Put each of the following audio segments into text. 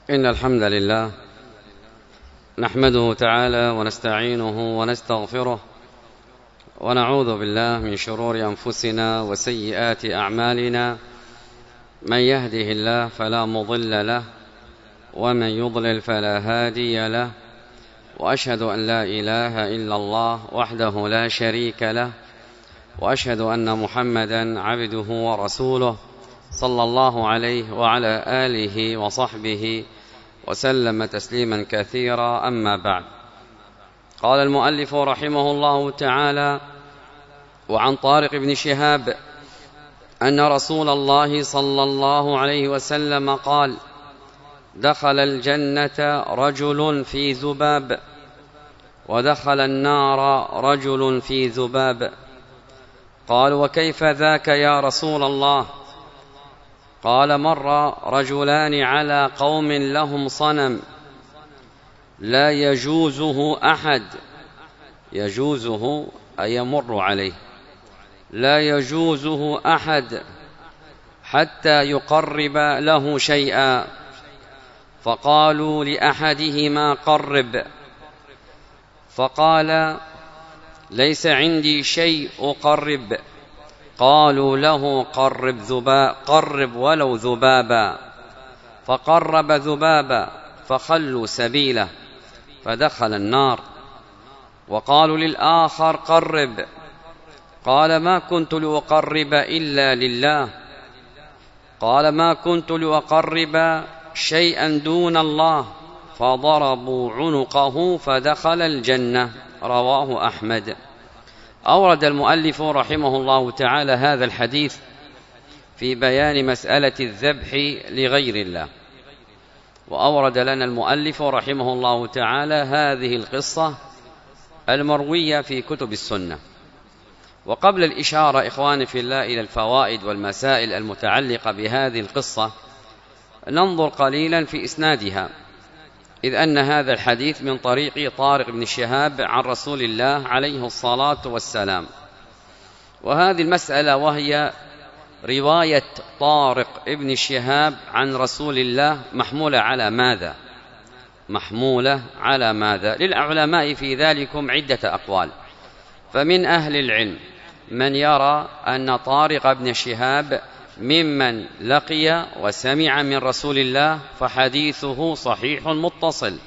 إن الحمد لله نحمده تعالى ونستعينه ونستغفره ونعوذ بالله من شرور أنفسنا وسيئات أعمالنا. من يهده الله فلا مضل له ومن يضلل فلا هادي له، وأشهد أن لا إله إلا الله وحده لا شريك له، وأشهد أن محمدا عبده ورسوله صلى الله عليه وعلى آله وصحبه وسلم تسليما كثيرا. أما بعد، قال المؤلف رحمه الله تعالى: وعن طارق بن شهاب أن رسول الله صلى الله عليه وسلم قال: دخل الجنة رجل في ذباب، ودخل النار رجل في ذباب. قال: وكيف ذاك يا رسول الله؟ قال: مر رجلان على قوم لهم صنم لا يجوزه أحد، يجوزه أي يمر عليه، لا يجوزه أحد حتى يقرب له شيئا، فقالوا لأحدهما: قرب. فقال: ليس عندي شيء أقرب. قالوا له: قرب ولو ذبابا. فقرب ذبابا فخلوا سبيله فدخل النار. وقالوا للآخر: قرب. قال: ما كنت لأقرب إلا لله. قال: ما كنت لأقرب شيئا دون الله. فضربوا عنقه فدخل الجنة. رواه أحمد. أورد المؤلف رحمه الله تعالى هذا الحديث في بيان مسألة الذبح لغير الله، وأورد لنا المؤلف رحمه الله تعالى هذه القصة المروية في كتب السنة. وقبل الإشارة إخواني في الله إلى الفوائد والمسائل المتعلقة بهذه القصة، ننظر قليلا في إسنادها، إذ أن هذا الحديث من طريق طارق بن شهاب عن رسول الله عليه الصلاة والسلام. وهذه المسألة وهي رواية طارق بن شهاب عن رسول الله محمولة على ماذا؟ محمولة على ماذا؟ للعلماء في ذلكم عدة أقوال. فمن أهل العلم من يرى أن طارق بن شهاب ممن لقي وسمع من رسول الله فحديثه صحيح متصل،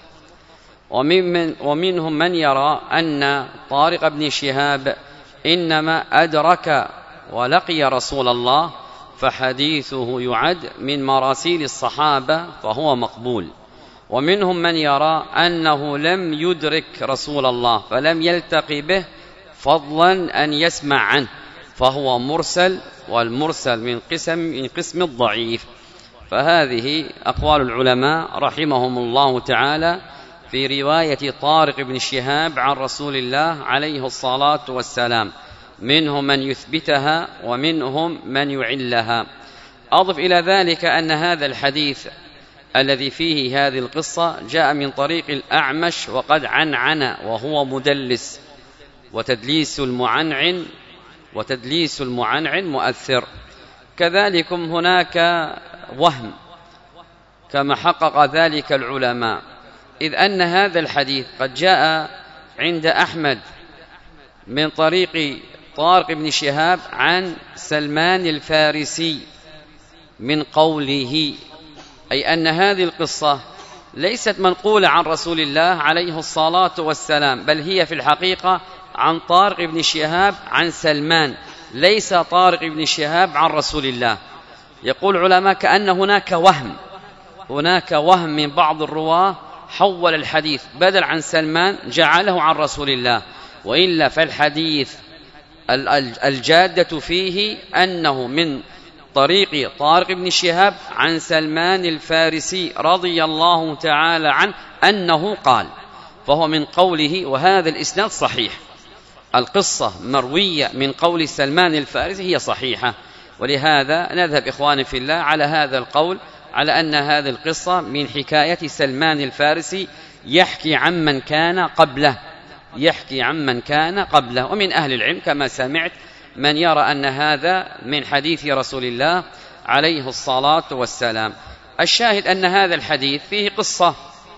ومنهم من يرى أن طارق بن شهاب إنما أدرك ولقي رسول الله فحديثه يعد من مراسيل الصحابة فهو مقبول، ومنهم من يرى أنه لم يدرك رسول الله فلم يلتقي به فضلا أن يسمع عنه فهو مرسل، والمرسل من قسم الضعيف. فهذه أقوال العلماء رحمهم الله تعالى في رواية طارق بن شهاب عن رسول الله عليه الصلاة والسلام، منهم من يثبتها ومنهم من يعلها. أضف إلى ذلك أن هذا الحديث الذي فيه هذه القصة جاء من طريق الأعمش وقد عنعن، وهو مدلس، وتدليس المعنعن مؤثر. كذلك هناك وهم كما حقق ذلك العلماء، إذ أن هذا الحديث قد جاء عند أحمد من طريق طارق بن شهاب عن سلمان الفارسي من قوله، أي أن هذه القصة ليست منقولة عن رسول الله عليه الصلاة والسلام، بل هي في الحقيقة عن طارق بن شهاب عن سلمان، ليس طارق بن شهاب عن رسول الله. يقول العلماء كأن هناك وهم من بعض الرواة، حول الحديث بدل عن سلمان جعله عن رسول الله، وإلا فالحديث الجادة فيه أنه من طريق طارق بن شهاب عن سلمان الفارسي رضي الله تعالى عنه أنه قال، فهو من قوله، وهذا الإسناد صحيح. القصة مروية من قول سلمان الفارسي هي صحيحة، ولهذا نذهب إخواني في الله على هذا القول، على أن هذه القصة من حكاية سلمان الفارسي يحكي عمن كان قبله. ومن أهل العلم كما سمعت من يرى أن هذا من حديث رسول الله عليه الصلاة والسلام. الشاهد أن هذا الحديث فيه قصة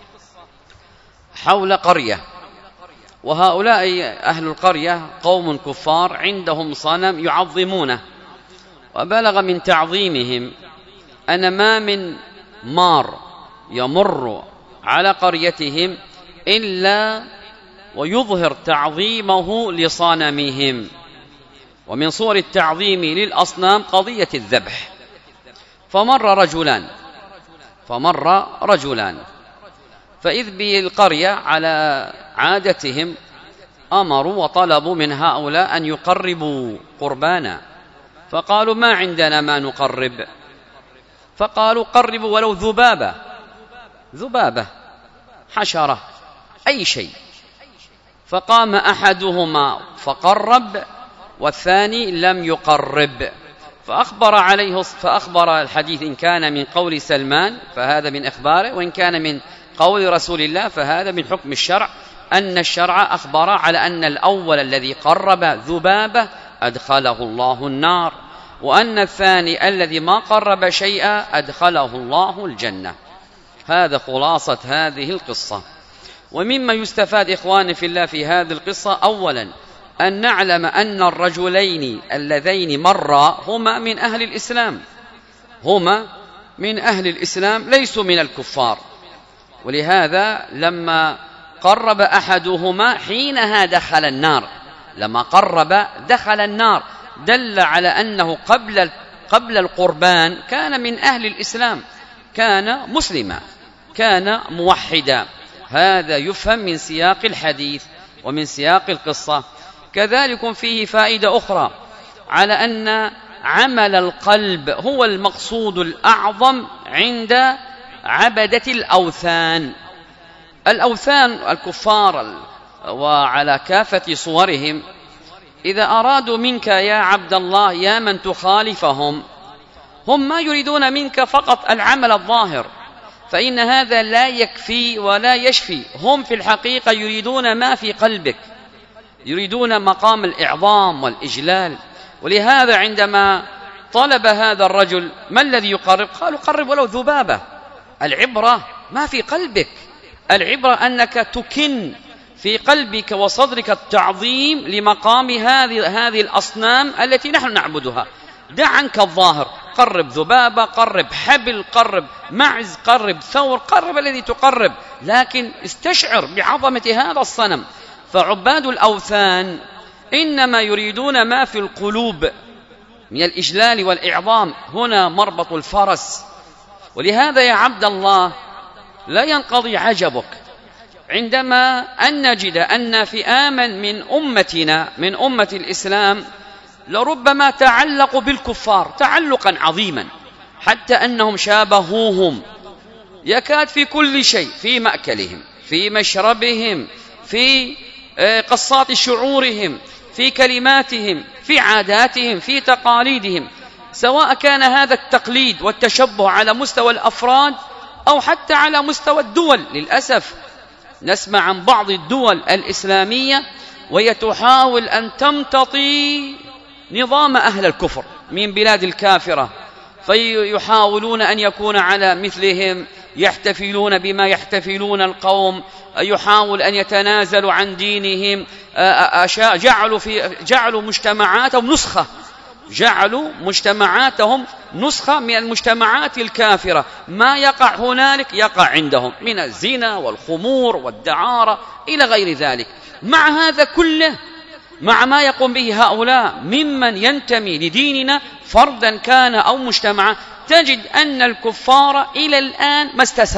حول قرية، وهؤلاء أهل القرية قوم كفار عندهم صنم يعظمونه، وبلغ من تعظيمهم أن ما من مار يمر على قريتهم إلا ويظهر تعظيمه لصنمهم. ومن صور التعظيم للأصنام قضية الذبح. فمر رجلان فإذ بالقرية على عادتهم أمروا وطلبوا من هؤلاء أن يقربوا قربانا، فقالوا ما عندنا ما نقرب، فقالوا قربوا ولو ذبابة حشرة أي شيء. فقام أحدهما فقرب والثاني لم يقرب، فأخبر الحديث إن كان من قول سلمان فهذا من إخباره، وإن كان من قول رسول الله فهذا من حكم الشرع، أن الشرع أخبر على أن الأول الذي قرب ذبابة أدخله الله النار، وأن الثاني الذي ما قرب شيئا أدخله الله الجنة. هذا خلاصة هذه القصة. ومما يستفاد إخواني في الله في هذه القصة أولا أن نعلم أن الرجلين اللذين مرا هما من أهل الإسلام ليسوا من الكفار، ولهذا لما قرب أحدهما حينها دخل النار، لما قرب دخل النار، دل على أنه قبل القربان كان من أهل الإسلام، كان مسلما، كان موحدا. هذا يفهم من سياق الحديث ومن سياق القصة. كذلك فيه فائدة أخرى على أن عمل القلب هو المقصود الأعظم عند عبدة الأوثان. الكفار وعلى كافة صورهم إذا أرادوا منك يا عبد الله يا من تخالفهم، هم ما يريدون منك فقط العمل الظاهر، فإن هذا لا يكفي ولا يشفي. هم في الحقيقة يريدون ما في قلبك، يريدون مقام الإعظام والإجلال. ولهذا عندما طلب هذا الرجل ما الذي يقرب، قالوا قرب ولو ذبابة. العبرة ما في قلبك، العبرة أنك تكن في قلبك وصدرك التعظيم لمقام هذه الأصنام التي نحن نعبدها. دع عنك الظاهر، قرب ذبابة، قرب حبل، قرب معز، قرب ثور، قرب الذي تقرب، لكن استشعر بعظمة هذا الصنم. فعباد الأوثان إنما يريدون ما في القلوب من الإجلال والإعظام، هنا مربط الفرس. ولهذا يا عبد الله لا ينقضي عجبك عندما أن نجد أن فئاما من أمتنا من أمة الإسلام لربما تعلقوا بالكفار تعلقا عظيما، حتى أنهم شابهوهم يكاد في كل شيء، في مأكلهم، في مشربهم، في قصات شعورهم، في كلماتهم، في عاداتهم، في تقاليدهم، سواء كان هذا التقليد والتشبه على مستوى الأفراد أو حتى على مستوى الدول. للأسف نسمع عن بعض الدول الإسلامية وهي تحاول أن تمتطي نظام أهل الكفر من بلاد الكافرة، فيحاولون أن يكون على مثلهم، يحتفلون بما يحتفلون القوم، يحاول أن يتنازلوا عن دينهم، جعلوا مجتمعاتهم نسخة من المجتمعات الكافرة. ما يقع هنالك يقع عندهم من الزنا والخمور والدعارة إلى غير ذلك. مع هذا كله، مع ما يقوم به هؤلاء ممن ينتمي لديننا فردا كان أو مجتمعا، تجد أن الكفار إلى الآن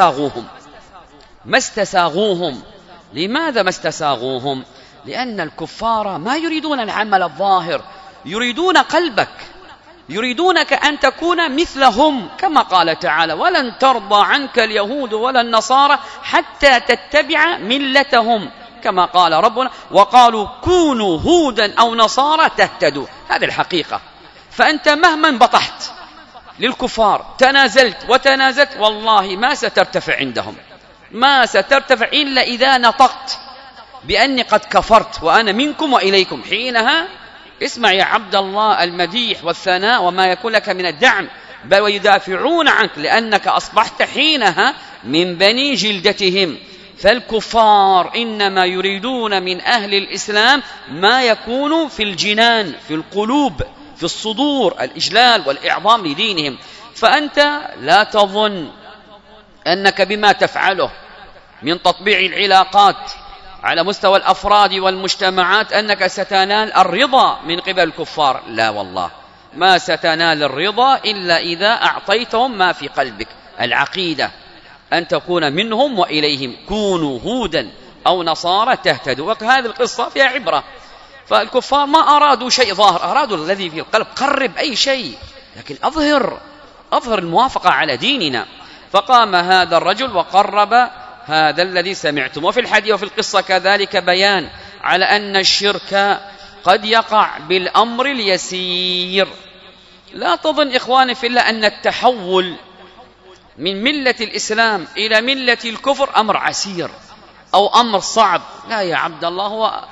ما استساغوهم. لماذا ما استساغوهم؟ لأن الكفار ما يريدون العمل الظاهر، يريدون قلبك، يريدونك أن تكون مثلهم، كما قال تعالى: ولن ترضى عنك اليهود ولا النصارى حتى تتبع ملتهم، كما قال ربنا: وقالوا كونوا هودا أو نصارى تهتدوا. هذه الحقيقة. فأنت مهما بطحت للكفار، تنازلت، والله ما سترتفع عندهم، ما سترتفع إلا إذا نطقت بأني قد كفرت وأنا منكم وإليكم. حينها اسمع يا عبد الله المديح والثناء وما يكون لك من الدعم بل ويدافعون عنك، لأنك أصبحت حينها من بني جلدتهم. فالكفار إنما يريدون من أهل الإسلام ما يكون في الجنان، في القلوب، في الصدور، الإجلال والإعظام لدينهم. فأنت لا تظن أنك بما تفعله من تطبيع العلاقات على مستوى الأفراد والمجتمعات أنك ستنال الرضا من قبل الكفار. لا والله، ما ستنال الرضا إلا إذا أعطيتهم ما في قلبك، العقيدة، أن تكون منهم وإليهم. كونوا هودا أو نصارى تهتدوا. وهذه القصة فيها عبرة. فالكفار ما أرادوا شيء ظاهر، أرادوا الذي في القلب. قرب أي شيء، لكن أظهر الموافقة على ديننا. فقام هذا الرجل وقرب هذا الذي سمعتم. وفي الحديث وفي القصة كذلك بيان على أن الشرك قد يقع بالأمر اليسير. لا تظن إخواني في الله أن التحول من ملة الإسلام إلى ملة الكفر أمر عسير أو أمر صعب. لا يا عبد الله، هو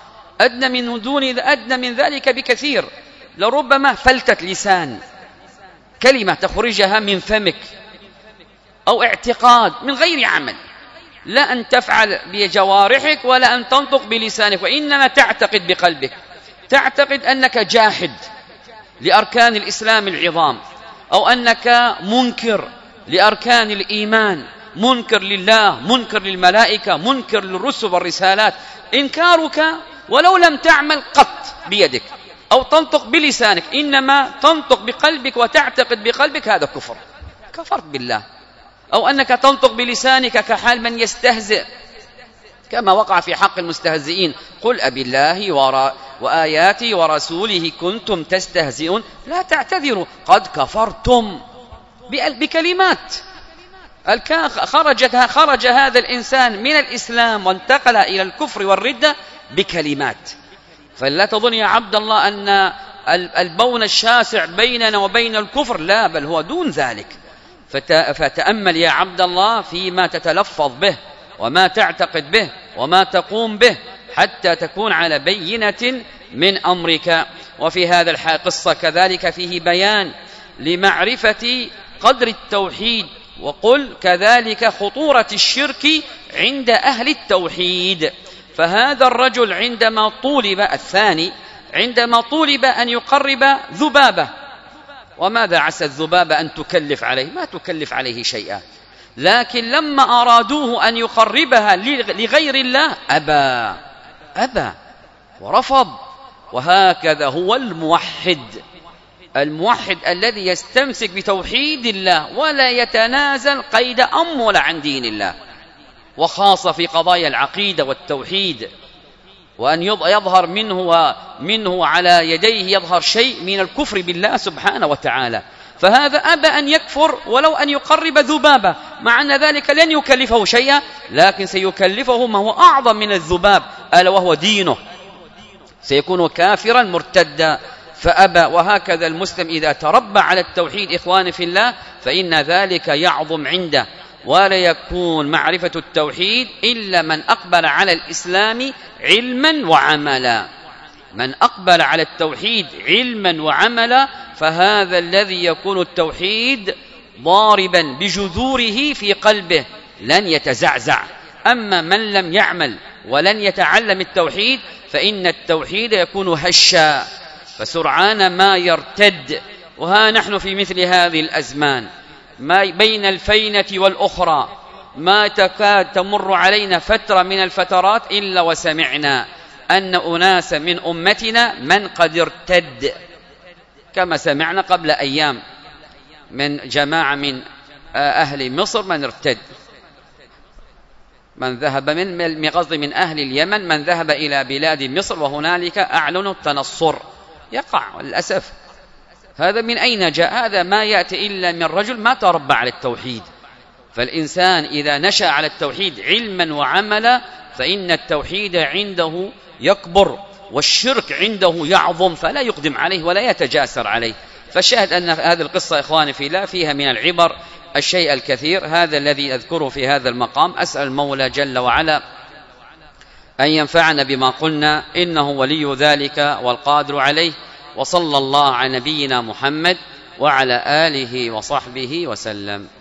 أدنى من ذلك بكثير. لربما فلتة لسان، كلمة تخرجها من فمك، أو اعتقاد من غير عمل، لا أن تفعل بجوارحك ولا أن تنطق بلسانك، وإنما تعتقد بقلبك، تعتقد أنك جاحد لأركان الإسلام العظام، أو أنك منكر لأركان الإيمان، منكر لله، منكر للملائكة، منكر للرسل والرسالات. إنكارك ولو لم تعمل قط بيدك أو تنطق بلسانك، إنما تنطق بقلبك وتعتقد بقلبك، هذا كفر، كفرت بالله. أو أنك تنطق بلسانك كحال من يستهزئ، كما وقع في حق المستهزئين: قل أبي الله وآياته ورسوله كنتم تستهزئون لا تعتذروا قد كفرتم. بكلمات خرج هذا الإنسان من الإسلام وانتقل إلى الكفر والردة بكلمات. فلا تظن يا عبد الله أن البون الشاسع بيننا وبين الكفر، لا، بل هو دون ذلك. فتأمل يا عبد الله فيما تتلفظ به وما تعتقد به وما تقوم به، حتى تكون على بينة من أمرك. وفي هذا القصة كذلك فيه بيان لمعرفة قدر التوحيد، وقل كذلك خطورة الشرك عند أهل التوحيد. فهذا الرجل عندما طولب أن يقرب ذبابة، وماذا عسى الذبابة أن تكلف عليه؟ ما تكلف عليه شيئا. لكن لما أرادوه أن يقربها لغير الله أبى ورفض. وهكذا هو الموحد الذي يستمسك بتوحيد الله ولا يتنازل قيد أمول عن دين الله، وخاصة في قضايا العقيدة والتوحيد، وأن يظهر منه على يديه يظهر شيء من الكفر بالله سبحانه وتعالى. فهذا أبى أن يكفر ولو أن يقرب ذبابة، مع أن ذلك لن يكلفه شيئا، لكن سيكلفه ما هو أعظم من الذباب، ألا وهو دينه، سيكون كافرا مرتدا، فأبى. وهكذا المسلم إذا تربى على التوحيد إخواني في الله فإن ذلك يعظم عنده، ولا يكون معرفة التوحيد إلا من أقبل على الإسلام علما وعملا. من أقبل على التوحيد علما وعملا فهذا الذي يكون التوحيد ضاربا بجذوره في قلبه، لن يتزعزع. أما من لم يعمل ولن يتعلم التوحيد فإن التوحيد يكون هشا، فسرعان ما يرتد. وها نحن في مثل هذه الأزمان، ما بين الفينة والأخرى، ما تكاد تمر علينا فترة من الفترات إلا وسمعنا أن أناس من أمتنا من قد ارتد، كما سمعنا قبل أيام من جماعة من أهل مصر من ارتد، من ذهب من أهل اليمن من ذهب إلى بلاد مصر، وهنالك أعلنوا التنصر. يقع للأسف. هذا من أين جاء؟ هذا ما يأتي إلا من رجل ما تربى على التوحيد. فالإنسان إذا نشأ على التوحيد علما وعملا فإن التوحيد عنده يكبر والشرك عنده يعظم، فلا يقدم عليه ولا يتجاسر عليه. فالشاهد أن هذه القصة إخواني في الله فيها من العبر الشيء الكثير. هذا الذي أذكره في هذا المقام. أسأل المولى جل وعلا أن ينفعنا بما قلنا، إنه ولي ذلك والقادر عليه. وصلى الله على نبينا محمد وعلى آله وصحبه وسلم.